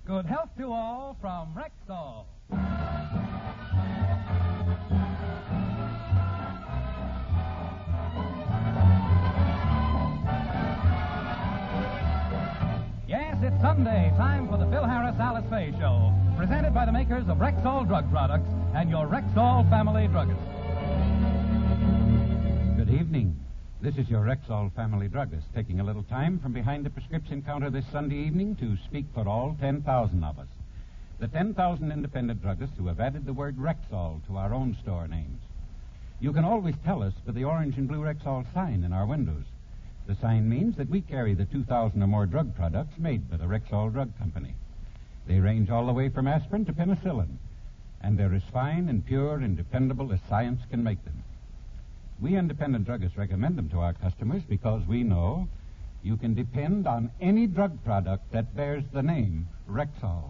Good health to all from Rexall. Yes, it's Sunday, time for the Phil Harris Alice Faye Show, presented by the makers of Rexall Drug Products and your Rexall family druggist. Good evening. This is your Rexall family druggist, taking a little time from behind the prescription counter this Sunday evening to speak for all 10,000 of us. The 10,000 independent druggists who have added the word Rexall to our own store names. You can always tell us by the orange and blue Rexall sign in our windows. The sign means that we carry the 2,000 or more drug products made by the Rexall Drug Company. They range all the way from aspirin to penicillin, and they're as fine and pure and dependable as science can make them. We independent druggists recommend them to our customers because we know you can depend on any drug product that bears the name Rexall.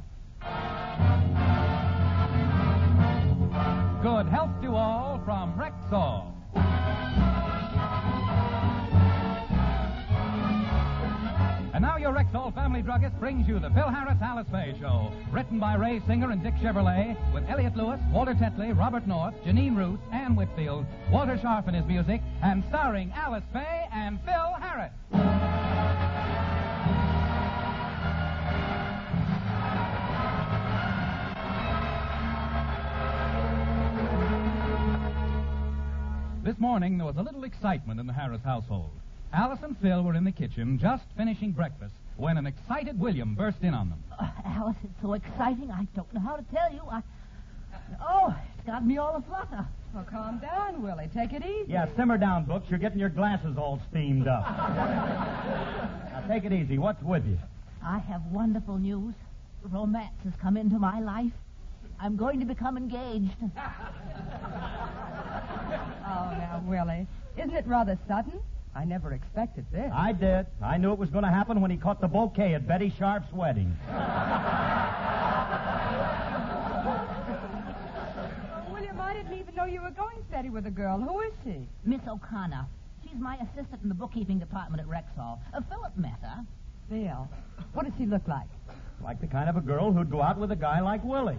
Good health to all from Rexall. And now your Rexall family druggist brings you the Phil Harris Alice Faye Show, written by Ray Singer and Dick Chevrolet, with Elliot Lewis, Walter Tetley, Robert North, Janine Root, Ann Whitfield, Walter Sharp in his music, and starring Alice Faye and Phil Harris. This morning, there was a little excitement in the Harris household. Alice and Phil were in the kitchen just finishing breakfast when an excited William burst in on them. Alice, it's so exciting, I don't know how to tell you. It's got me all aflutter. Well, calm down, Willie. Take it easy. Yeah, simmer down, Books. You're getting your glasses all steamed up. Now, take it easy. What's with you? I have wonderful news. Romance has come into my life. I'm going to become engaged. Oh, now, Willie, isn't it rather sudden? I never expected this. I did. I knew it was going to happen when he caught the bouquet at Betty Sharp's wedding. William, I didn't even know you were going steady with a girl. Who is she? Miss O'Connor. She's my assistant in the bookkeeping department at Rexall. Philip met her. Phil. What does she look like? Like the kind of a girl who'd go out with a guy like Willie.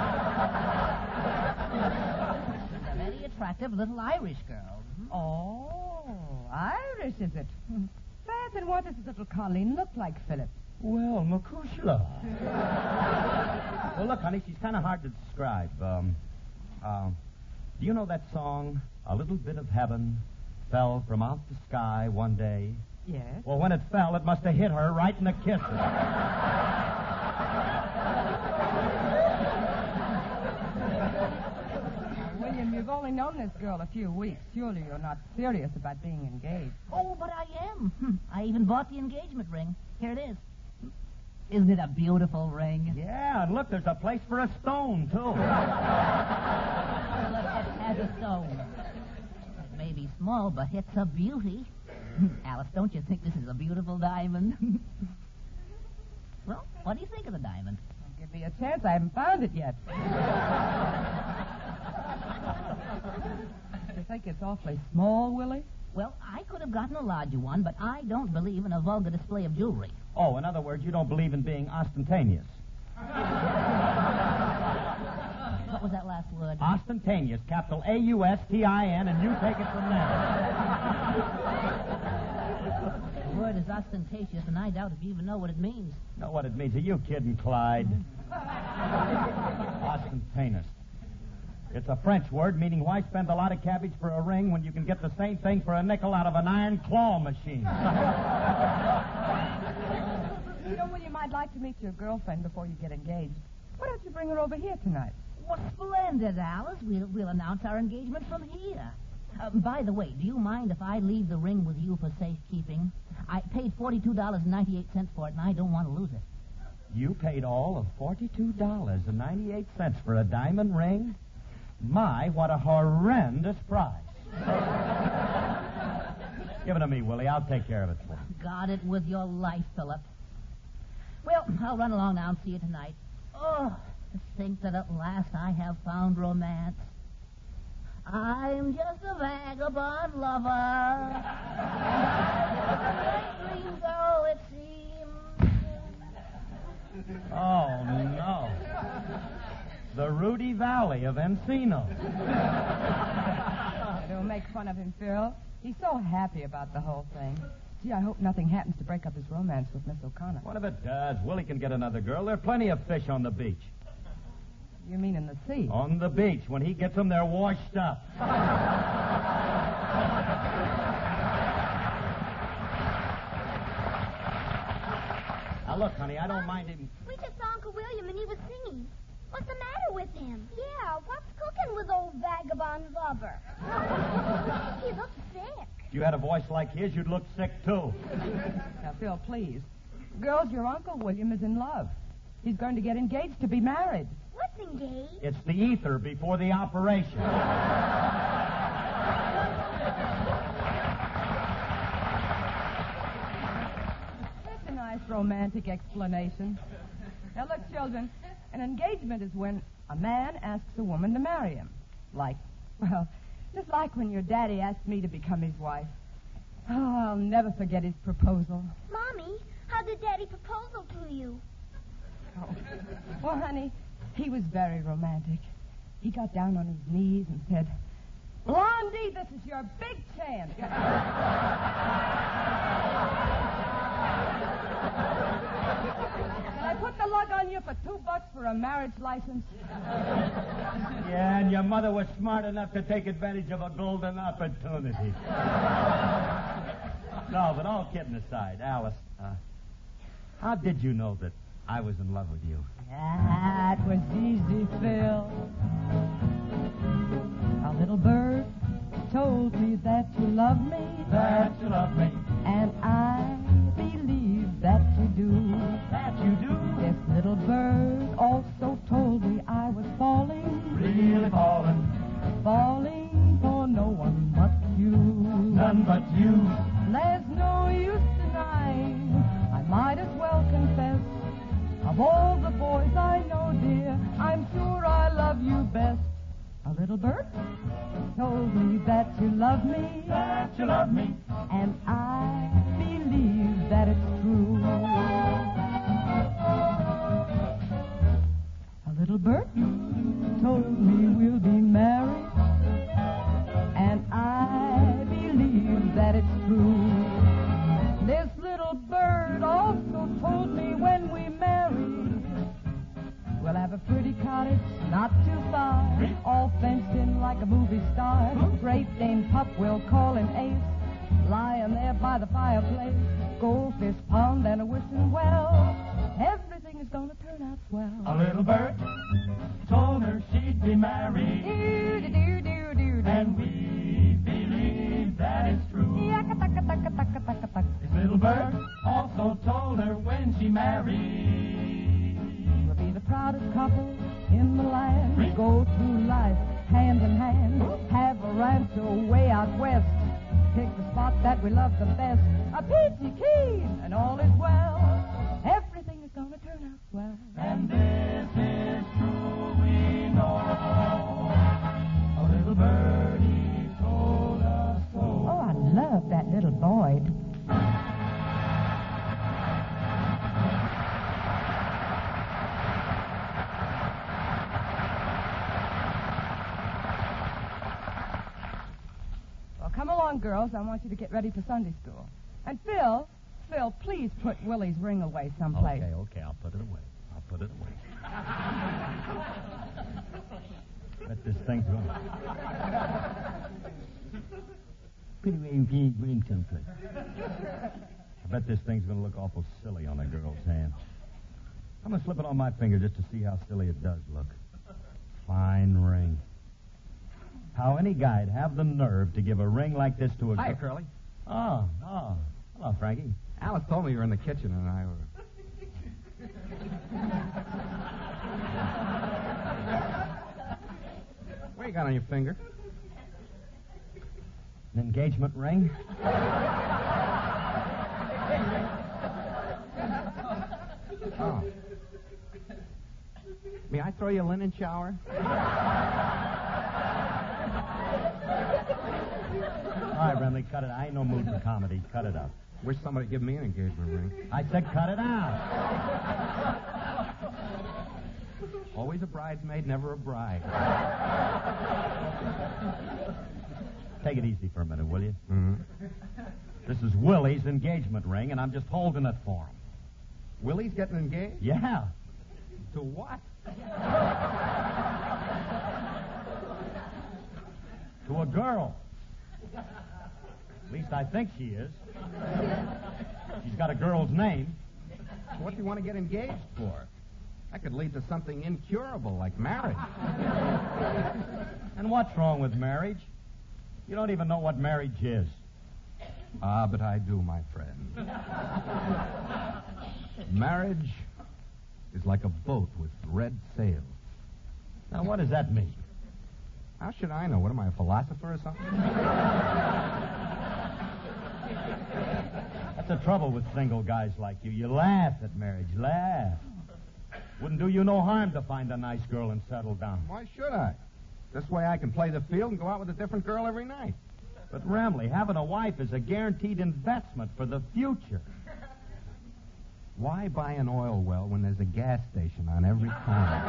She's a very attractive little Irish girl. Oh, Irish, is it? Faith, and what does little Colleen look like, Philip? Well, Makushla. Well, look, honey, she's kind of hard to describe. Do you know that song, A Little Bit of Heaven Fell From Out the Sky One Day? Yes. Well, when it fell, it must have hit her right in the kisses. William, you've only known this girl a few weeks. Surely you're not serious about being engaged. Oh, but I am. I even bought the engagement ring. Here it is. Isn't it a beautiful ring? Yeah, and look, there's a place for a stone, too. Philip has a stone. It may be small, but it's a beauty. Alice, don't you think this is a beautiful diamond? Well, what do you think of the diamond? Well, give me a chance. I haven't found it yet. You think it's awfully small, Willie? Well, I could have gotten a larger one, but I don't believe in a vulgar display of jewelry. Oh, in other words, you don't believe in being ostentatious. What was that last word? Ostentatious, capital A-U-S-T-I-N, and you take it from there. The word is ostentatious, and I doubt if you even know what it means. Know what it means? Are you kidding, Clyde? Ostentatious. It's a French word meaning why spend a lot of cabbage for a ring when you can get the same thing for a nickel out of an iron claw machine. You know, William, I'd like to meet your girlfriend before you get engaged. Why don't you bring her over here tonight? Well, splendid, Alice. We'll announce our engagement from here. By the way, do you mind if I leave the ring with you for safekeeping? I paid $42.98 for it, and I don't want to lose it. You paid all of $42.98 for a diamond ring? My, what a horrendous price. Give it to me, Willie. I'll take care of it for you. Got it with your life, Philip. Well, I'll run along now and see you tonight. Oh, to think that at last I have found romance. I'm just a vagabond lover. And I dream, though it seems. Oh, no. The Rudy Valley of Encino. Don't make fun of him, Phil. He's so happy about the whole thing. Gee, I hope nothing happens to break up his romance with Miss O'Connor. What if it does? Willie can get another girl. There are plenty of fish on the beach. You mean in the sea? On the beach. When he gets them, they're washed up. Now, look, honey, I don't mind him. We just saw Uncle William and he was singing. What's the matter with him? Yeah, what's cooking with old vagabond lover? He looks sick. If you had a voice like his, you'd look sick, too. Now, Phil, please. Girls, your Uncle William is in love. He's going to get engaged to be married. What's engaged? It's the ether before the operation. That's a nice romantic explanation. Now, look, children, an engagement is when a man asks a woman to marry him. Just like when your daddy asked me to become his wife. Oh, I'll never forget his proposal. Mommy, how did Daddy propose to you? Oh. Well, honey, he was very romantic. He got down on his knees and said, "Blondie, this is your big chance." Can I put the lug on you for $2 for a marriage license? Yeah, and your mother was smart enough to take advantage of a golden opportunity. No, but all kidding aside, Alice, how did you know that I was in love with you? That was easy, Phil. A little bird told me that you love me. That you love me. And I believe that you do. That you do. This little bird also told me I was falling. Really falling. Falling for no one but you. None but you. There's no use denying. I might as well confess. Of all the boys I know, dear, I'm sure I love you best. A little bird told me that you love me. That you love me. And I believe that it's true. A little bird told me we'll be married. And I believe that it's true. This little bird also told me when we marry, we'll have a pretty cottage not too far, all fenced in like a movie star. Great Dane pup we'll call an Ace, lying there by the fireplace, goldfish pond and a wishing well. Everything is gonna turn out swell. A little bird told her she'd be married. And we believe that it's true. This little bird also told her when she married, we'll be the proudest couple in the land. We go through life hand in hand. Have a rancho way out west. Pick the spot that we love the best. A peachy keen and all is well. Everything is gonna turn out swell. and this is true, we know. A little birdie told us so. Oh, I love that little Boyd. Well, come along, girls. I want you to get ready for Sunday school. And Phil, please put Willie's ring away someplace. Okay, I'll put it away. Bet this thing's going. Put away ring someplace. I bet this thing's going to look awful silly on a girl's hand. I'm going to slip it on my finger just to see how silly it does look. Fine ring. How any guy'd have the nerve to give a ring like this to a girl. Hi, Curly. Oh. Hello, Frankie. Alice told me you were in the kitchen, and I... What you got on your finger? An engagement ring? Oh. May I throw you a linen shower? All right, Remley, cut it. I ain't no mood for comedy. Cut it out. Wish somebody would give me an engagement ring. I said cut it out. Always a bridesmaid, never a bride. Take it easy for a minute, will you? Mm-hmm. This is Willie's engagement ring, and I'm just holding it for him. Willie's getting engaged? Yeah. To what? To a girl. At least I think she is. She's got a girl's name. What do you want to get engaged for? That could lead to something incurable like marriage. And what's wrong with marriage? You don't even know what marriage is. Ah, but I do, my friend. Marriage is like a boat with red sails. Now, what does that mean? How should I know? What am I, a philosopher or something? That's the trouble with single guys like you. You laugh at marriage. Laugh. Wouldn't do you no harm to find a nice girl and settle down. Why should I? This way I can play the field and go out with a different girl every night. But, Ramley, having a wife is a guaranteed investment for the future. Why buy an oil well when there's a gas station on every corner?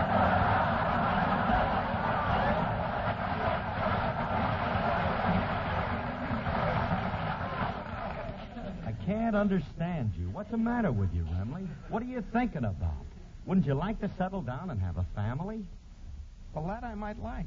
I can't understand you. What's the matter with you, Ramley? What are you thinking about? Wouldn't you like to settle down and have a family? Well, that I might like.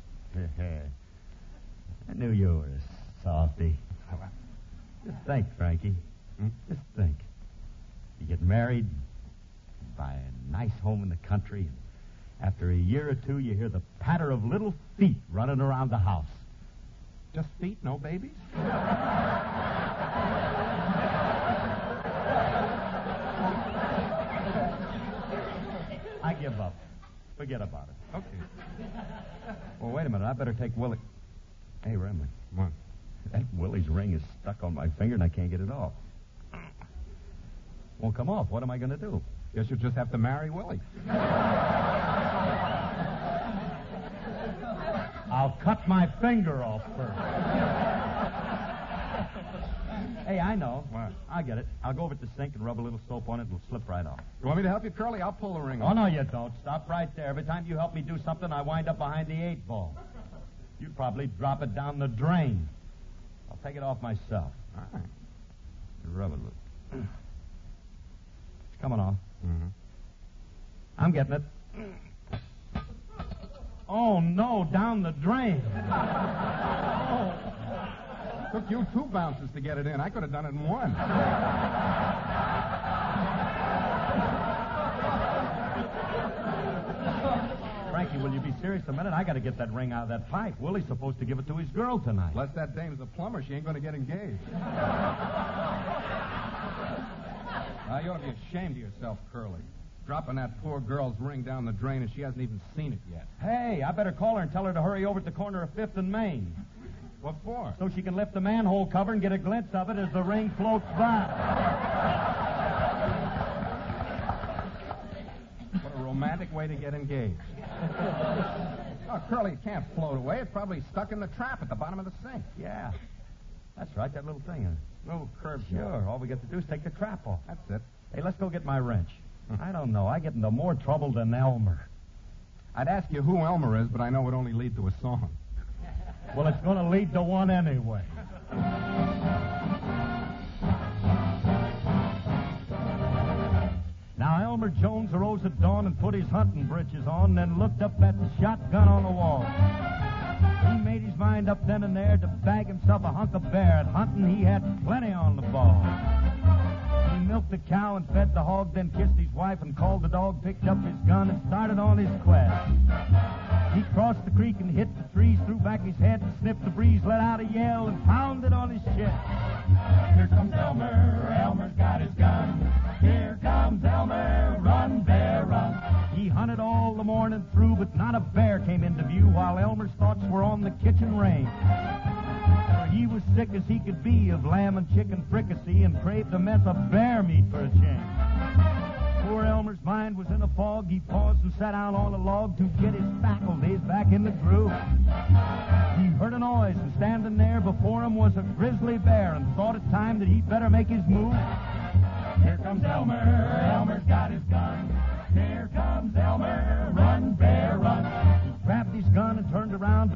I knew you were a softy. Just think, Frankie. Just think. You get married, buy a nice home in the country, and after a year or two, you hear the patter of little feet running around the house. Just feet, no babies? I give up. Forget about it. Okay. Well, wait a minute. I better take Willie. Hey, Remley. What? That Willie's ring is stuck on my finger, and I can't get it off. Won't come off. What am I going to do? Guess you'll just have to marry Willie. I'll cut my finger off first. Hey, I know. What? I'll get it. I'll go over to the sink and rub a little soap on it. It'll slip right off. You want me to help you, Curly? I'll pull the ring Oh, off. no, you don't. Stop right there. Every time you help me do something, I wind up behind the 8-ball. You'd probably drop it down the drain. I'll take it off myself. All right. Rub it a little. It's coming off. Mm-hmm. I'm getting it. Oh, no, down the drain. Took you 2 bounces to get it in. I could have done it in 1. Frankie, will you be serious a minute? I got to get that ring out of that pipe. Willie's supposed to give it to his girl tonight. Unless that dame's a plumber, she ain't going to get engaged. You ought to be ashamed of yourself, Curly. Dropping that poor girl's ring down the drain and she hasn't even seen it yet. Hey, I better call her and tell her to hurry over at the corner of 5th and Main. What for? So she can lift the manhole cover and get a glimpse of it as the ring floats by. What a romantic way to get engaged. Oh, Curly, it can't float away. It's probably stuck in the trap at the bottom of the sink. Yeah. That's right, that little thing. Little curb. Sure, all we got to do is take the trap off. That's it. Hey, let's go get my wrench. I don't know. I get into more trouble than Elmer. I'd ask you who Elmer is, but I know it would only lead to a song. Well, it's going to lead to one anyway. Now, Elmer Jones arose at dawn and put his hunting breeches on, then looked up at the shotgun on the wall. He made his mind up then and there to bag himself a hunk of bear. At hunting, he had plenty on the ball. He milked the cow and fed the hog, then kissed his wife and called the dog, picked up his gun and started on his quest. He crossed the creek and hit the trees, threw back his head and sniffed the breeze, let out a yell and pounded on his chest. Here comes Elmer, Elmer's got his gun. Here comes Elmer, run, bear, run. He hunted all the morning through, but not a bear came into view, while Elmer's thoughts were on the kitchen range. For he was sick as he could be of lamb and chicken fricassee and craved a mess of bear meat for a change. Poor Elmer's mind was in a fog. He paused and sat down on a log to get his faculties back in the groove. He heard a noise, and standing there before him was a grizzly bear, and thought it time that he'd better make his move. Here comes Elmer, Elmer's got his gun. Here comes Elmer, run, bear.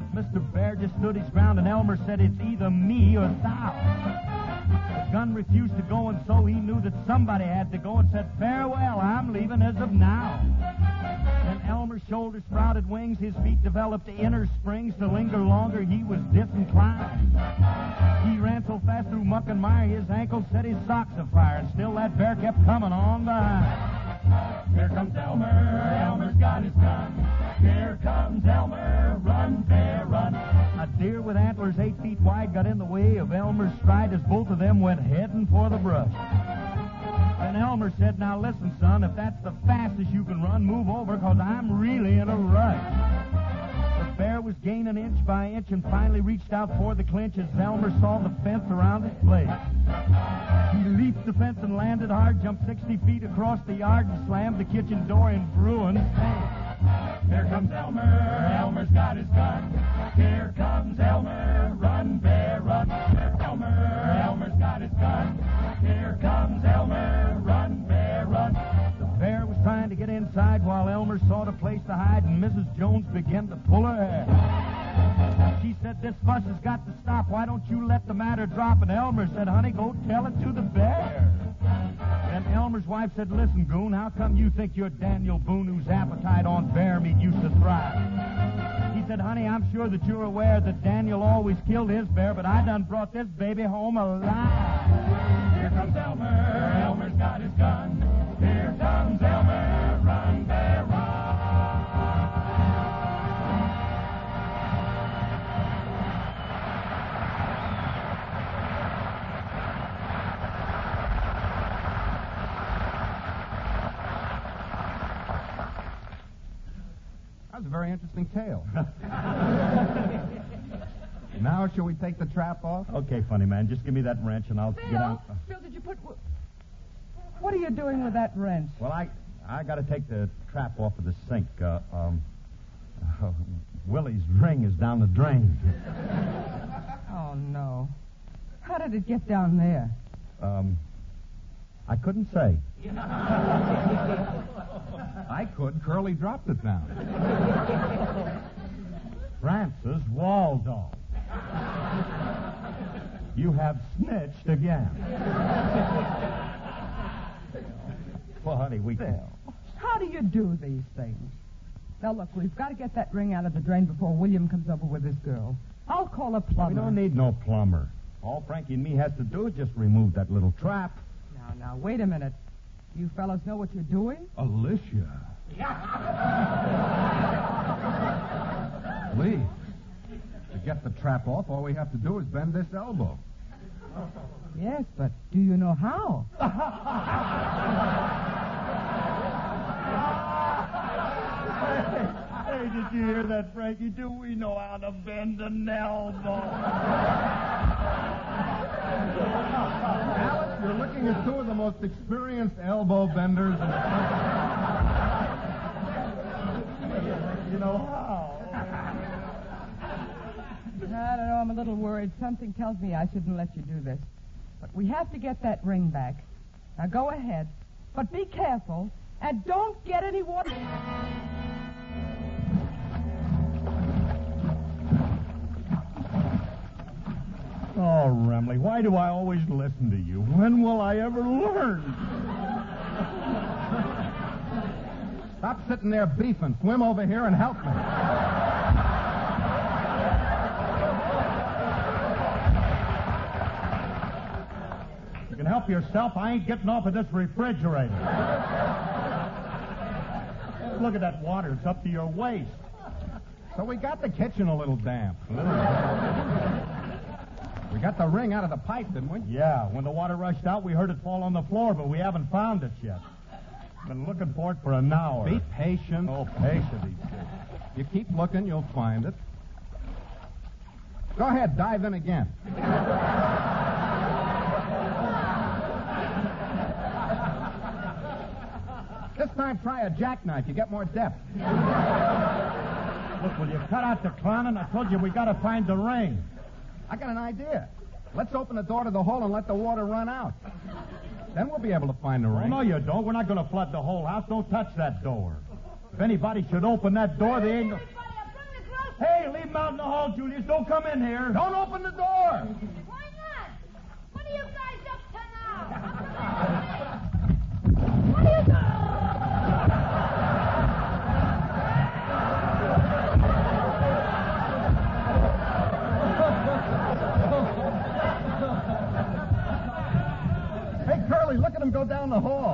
Mr. Bear just stood his ground, and Elmer said, it's either me or thou. The gun refused to go, and so he knew that somebody had to go, and said, farewell, I'm leaving as of now. Then Elmer's shoulders sprouted wings, his feet developed inner springs. To linger longer, he was disinclined. He ran so fast through muck and mire, his ankles set his socks afire, and still that bear kept coming on behind. Here comes Elmer, Elmer's got his gun. Here comes Elmer, run, bear, run. A deer with antlers 8 feet wide got in the way of Elmer's stride as both of them went heading for the brush. Then Elmer said, now listen, son, if that's the fastest you can run, move over, 'cause I'm really in a rush. The bear was gaining inch by inch and finally reached out for the clinch as Elmer saw the fence around his place. He leaped the fence and landed hard, jumped 60 feet across the yard and slammed the kitchen door in Bruin's face. Here comes Elmer, Elmer's got his gun. Here comes Elmer, run, bear, run. Here Elmer, Elmer's got his gun. Here comes Elmer, run, bear, run. The bear was trying to get inside while Elmer sought a place to hide, and Mrs. Jones began to pull her hair. She said, this fuss has got to stop. Why don't you let the matter drop? And Elmer said, honey, go tell it to the bear. Then Elmer's wife said, listen, goon, how come you think you're Daniel Boone, whose appetite on bear meat used to thrive? He said, honey, I'm sure that you're aware that Daniel always killed his bear, but I done brought this baby home alive. Here comes Elmer, Elmer's got his gun. Here comes Elmer, run, bear, run. That's a very interesting tale. Now, shall we take the trap off? Okay, funny man, just give me that wrench and I'll get out. Phil, did you put... What are you doing with that wrench? Well, I got to take the trap off of the sink. Willie's ring is down the drain. Oh, no. How did it get down there? I couldn't say. I could. Curly dropped it down. Francis Waldo. You have snitched again. Well, honey, we can... Phil, how do you do these things? Now, look, we've got to get that ring out of the drain before William comes over with his girl. I'll call a plumber. We don't need no plumber. All Frankie and me has to do is just remove that little trap. Now, wait a minute. You fellas know what you're doing? Alicia. Lee, to get the trap off, all we have to do is bend this elbow. Yes, but do you know how? Hey, did you hear that, Frankie? Do we know how to bend an elbow? Alice, you're looking at two of the most experienced elbow benders in the country. You know how? I don't know, I'm a little worried. Something tells me I shouldn't let you do this. But we have to get that ring back. Now go ahead. But be careful. And don't get any water. Oh, Remley, why do I always listen to you? When will I ever learn? Stop sitting there beefing. Swim over here and help me. You can help yourself. I ain't getting off of this refrigerator. Look at that water. It's up to your waist. So we got the kitchen a little damp. We got the ring out of the pipe, didn't we? Yeah, when the water rushed out, we heard it fall on the floor, but we haven't found it yet. Been looking for it for an hour. Be patient. Oh, patient, he said. You keep looking, you'll find it. Go ahead, dive in again. This time, try a jackknife. You get more depth. Look, will you cut out the clowning? I told you we got to find the ring. I got an idea. Let's open the door to the hole and let the water run out. Then we'll be able to find the Oh, ring. no, you don't. We're not going to flood the whole house. Don't touch that door. If anybody should open that door, they ain't... Everybody, I bring the Hey, leave him out in the hall, Julius. Don't come in here. Don't open the door. Why not? What are you guys up to now? What are you doing? Hey, Curly, look at him go down the hall.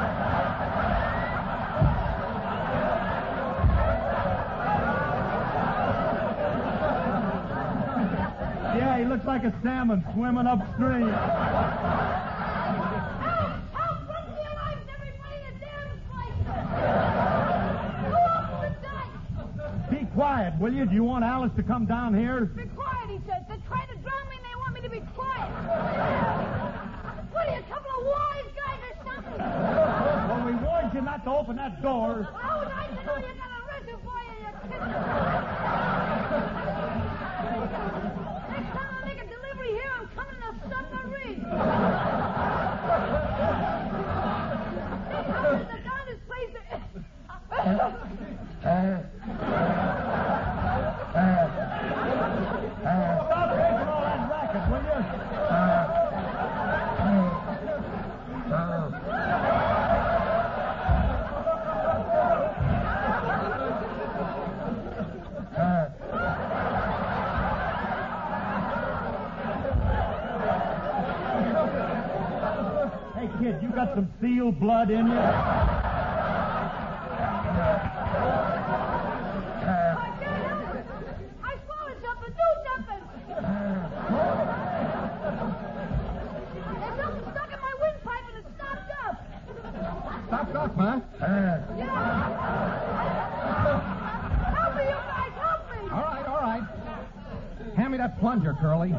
Yeah, he looks like a salmon swimming upstream. Help! Run for your lives, everybody! The dam's Who opened the dice? Be quiet, will you? Do you want Alice to come down here? Be quiet, he says. They're trying to drown me and they want me to be quiet. What are you, a couple of wise guys or something? Well, we warned you not to open that door. How would I know you got a reservoir in your kitchen? Next time I make a delivery here, I'm coming in a submarine. Next time there's a guy in this place Stop making all that racket, will you? Hey, kid, you got some seal blood in you? I can't help it. I swallowed something. Do something. There's something stuck in my windpipe and it stopped up. Stopped up, huh? Yeah. Help me, you guys. Help me. All right. Hand me that plunger, Curly.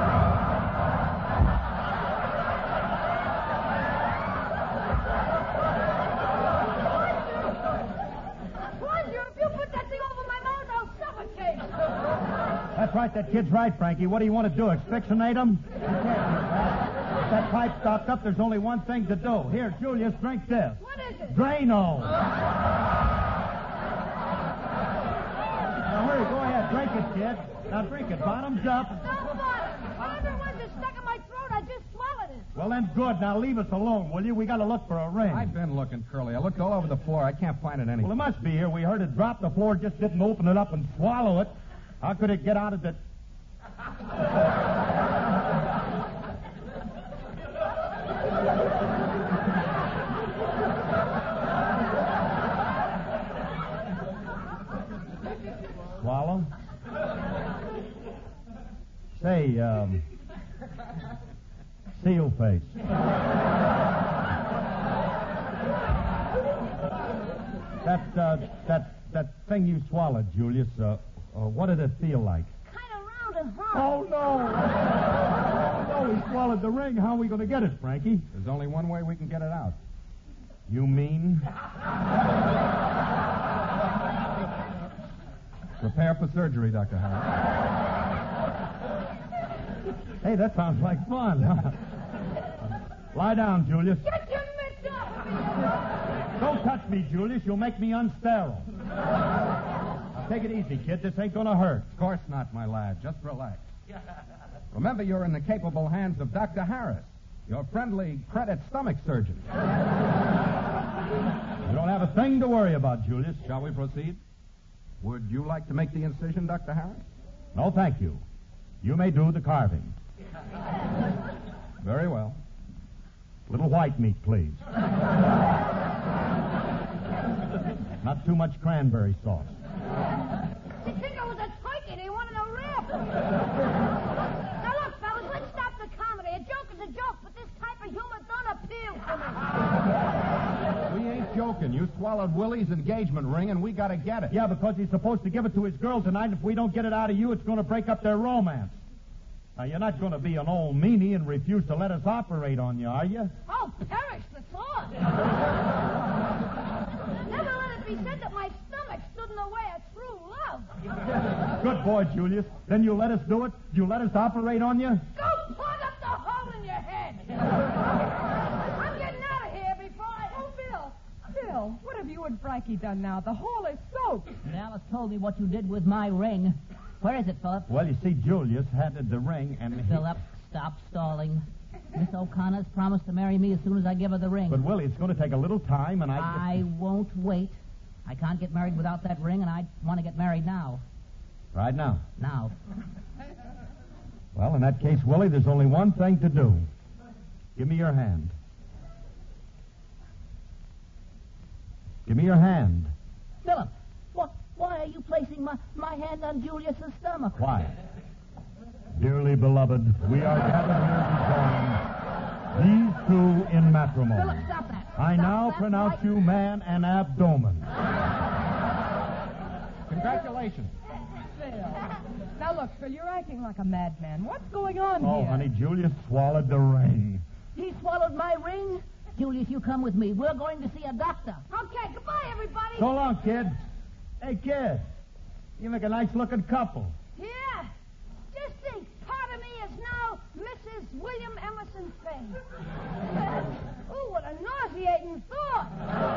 Plunger, if you put that thing over my mouth, I'll suffocate. That's right, that kid's right, Frankie. What do you want to do, asphyxiate him? You can't do that. If that pipe stopped up, there's only one thing to do. Here, Julius, drink this. What is it? Drano. Now, hurry, go ahead. Drink it, kid. Now, drink it. Bottoms up. No water. Whatever it was that stuck in my throat, I just swallowed it. Well, then, good. Now, leave us alone, will you? We got to look for a ring. I've been looking, Curly. I looked all over the floor. I can't find it anywhere. Well, it must be here. We heard it drop the floor, just didn't open it up and swallow it. How could it get out of the... Swallow? Say, seal face. That thing you swallowed, Julius, what did it feel like? Kind of round and hard. Oh, no! Oh, no, we swallowed the ring. How are we going to get it, Frankie? There's only one way we can get it out. You mean? Prepare for surgery, Dr. Harris. Hey, that sounds like fun, huh? Lie down, Julius. Get your mitts off me. Don't touch me, Julius. You'll make me unsterile. Now, take it easy, kid. This ain't going to hurt. Of course not, my lad. Just relax. Remember, you're in the capable hands of Dr. Harris, your friendly credit stomach surgeon. You don't have a thing to worry about, Julius. Shall we proceed? Would you like to make the incision, Dr. Harris? No, thank you. You may do the carving. Very well. Little white meat, please. Not too much cranberry sauce. They think I was a turkey. They wanted a rib. Now, look, fellas, let's stop the comedy. A joke is a joke, but this type of humor don't appeal to me. We ain't joking. You swallowed Willie's engagement ring, and we got to get it. Yeah, because he's supposed to give it to his girl tonight. If we don't get it out of you, it's going to break up their romance. Now, you're not going to be an old meanie and refuse to let us operate on you, are you? Oh, perish the thought. Never let it be said that my stomach stood in the way of true love. Good boy, Julius. Then you let us do it? You let us operate on you? Go plug up the hole in your head. I'm getting out of here before I... Oh, Bill. Bill, what What have you and Frankie done now? The hall is soaked. Alice told me what you did with my ring. Where is it, Philip? Well, you see, Julius handed the ring and... Philip, stop stalling. Miss O'Connor's promised to marry me as soon as I give her the ring. But, Willie, it's going to take a little time, and I won't wait. I can't get married without that ring, and I want to get married now. Right now? Now. Well, in that case, Willie, there's only one thing to do. Give me your hand. Give me your hand. Philip, why are you placing my hand on Julius's stomach? Why? Dearly beloved, we are gathered here to join these two in matrimony. Philip, stop that. I now pronounce you man and abdomen. Congratulations. Phil. Now, look, Phil, you're acting like a madman. What's going on here? Oh, honey, Julius swallowed the ring. He swallowed my ring? Julius, you come with me. We're going to see a doctor. Okay, goodbye, everybody. So long, kid. Hey, kid. You make a nice-looking couple. Yeah. Just think, part of me is now Mrs. William Emerson Fane. Ooh, what a nauseating thought.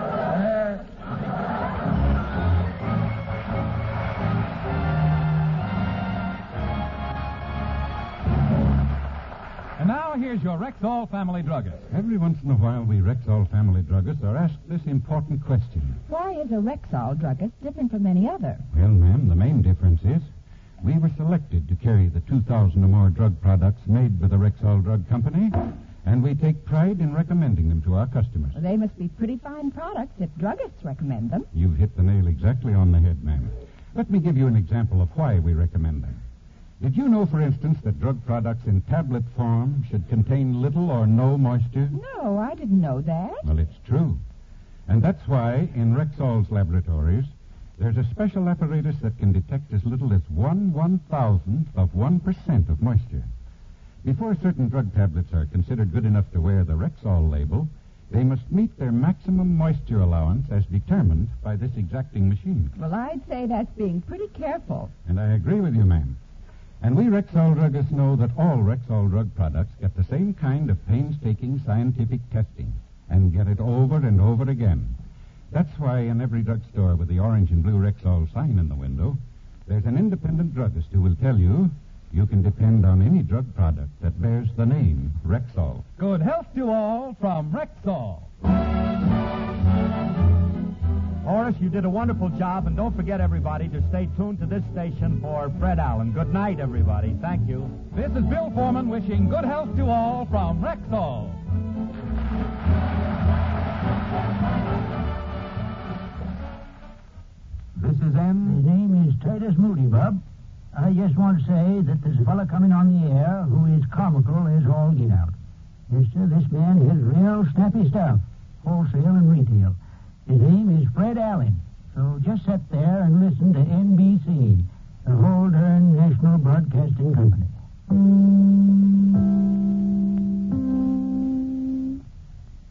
And now here's your Rexall family druggist. Every once in a while, we Rexall family druggists are asked this important question. Why is a Rexall druggist different from any other? Well, ma'am, the main difference is we were selected to carry the 2,000 or more drug products made by the Rexall Drug Company, and we take pride in recommending them to our customers. Well, they must be pretty fine products if druggists recommend them. You've hit the nail exactly on the head, ma'am. Let me give you an example of why we recommend them. Did you know, for instance, that drug products in tablet form should contain little or no moisture? No, I didn't know that. Well, it's true. And that's why in Rexall's laboratories, there's a special apparatus that can detect as little as 1/1000th of 1% of moisture. Before certain drug tablets are considered good enough to wear the Rexall label, they must meet their maximum moisture allowance as determined by this exacting machine. Well, I'd say that's being pretty careful. And I agree with you, ma'am. And we Rexall druggists know that all Rexall drug products get the same kind of painstaking scientific testing and get it over and over again. That's why in every drugstore with the orange and blue Rexall sign in the window, there's an independent druggist who will tell you you can depend on any drug product that bears the name Rexall. Good health to all from Rexall. Horace, you did a wonderful job, and don't forget, everybody, to stay tuned to this station for Fred Allen. Good night, everybody. Thank you. This is Bill Foreman wishing good health to all from Rexall. This is M. His name is Titus Moody, Bob. I just want to say that there's a fella coming on the air who is comical as all get out. Yes, sir, this man is real snappy stuff, wholesale and retail. His name is Fred Allen. So just sit there and listen to NBC, the whole darn National Broadcasting Company.